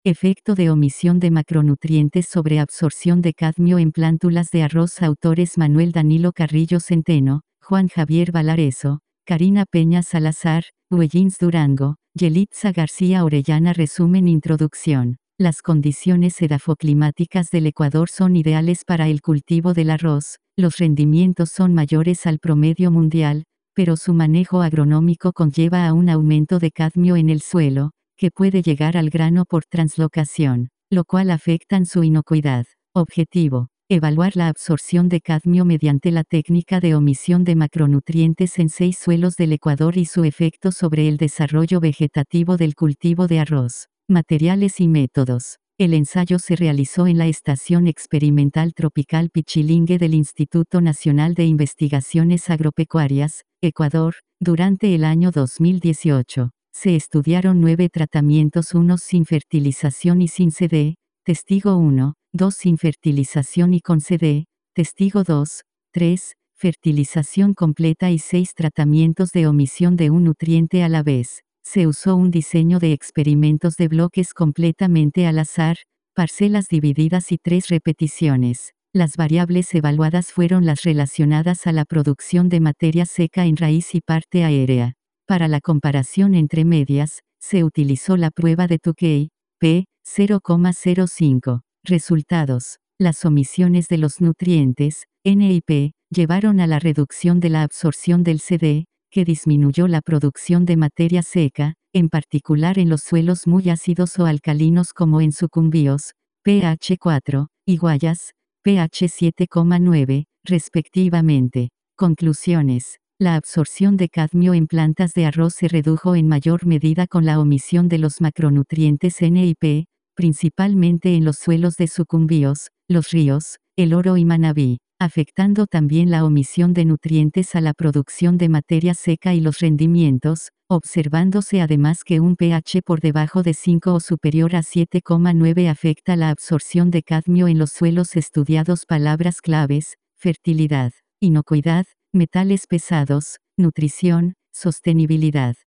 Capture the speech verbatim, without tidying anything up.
Efecto de omisión de macronutrientes sobre absorción de cadmio en plántulas de arroz. Autores: Manuel Danilo Carrillo Centeno, Juan Javier Valareso, Karina Peña Salazar, Huellins Durango, Yelitza García Orellana. Resumen. Introducción. Las condiciones edafoclimáticas del Ecuador son ideales para el cultivo del arroz, los rendimientos son mayores al promedio mundial, pero su manejo agronómico conlleva a un aumento de cadmio en el suelo, que puede llegar al grano por translocación, lo cual afecta su inocuidad. Objetivo: evaluar la absorción de cadmio mediante la técnica de omisión de macronutrientes en seis suelos del Ecuador y su efecto sobre el desarrollo vegetativo del cultivo de arroz. Materiales y métodos. El ensayo se realizó en la Estación Experimental Tropical Pichilingue del Instituto Nacional de Investigaciones Agropecuarias, Ecuador, durante el año dos mil dieciocho. Se estudiaron nueve tratamientos: uno sin fertilización y sin C D, testigo uno, dos sin fertilización y con C D, testigo dos, tres, fertilización completa y seis tratamientos de omisión de un nutriente a la vez. Se usó un diseño de experimentos de bloques completamente al azar, parcelas divididas y tres repeticiones. Las variables evaluadas fueron las relacionadas a la producción de materia seca en raíz y parte aérea. Para la comparación entre medias, se utilizó la prueba de Tukey, P cero coma cero cinco. Resultados. Las omisiones de los nutrientes, N y P, llevaron a la reducción de la absorción del C D, que disminuyó la producción de materia seca, en particular en los suelos muy ácidos o alcalinos como en sucumbíos, pH cuatro, y Guayas, pH siete coma nueve, respectivamente. Conclusiones. La absorción de cadmio en plantas de arroz se redujo en mayor medida con la omisión de los macronutrientes N y P, principalmente en los suelos de sucumbíos, los ríos, El Oro y Manabí, afectando también la omisión de nutrientes a la producción de materia seca y los rendimientos, observándose además que un pH por debajo de cinco o superior a siete coma nueve afecta la absorción de cadmio en los suelos estudiados. Palabras claves: fertilidad, inocuidad, metales pesados, nutrición, sostenibilidad.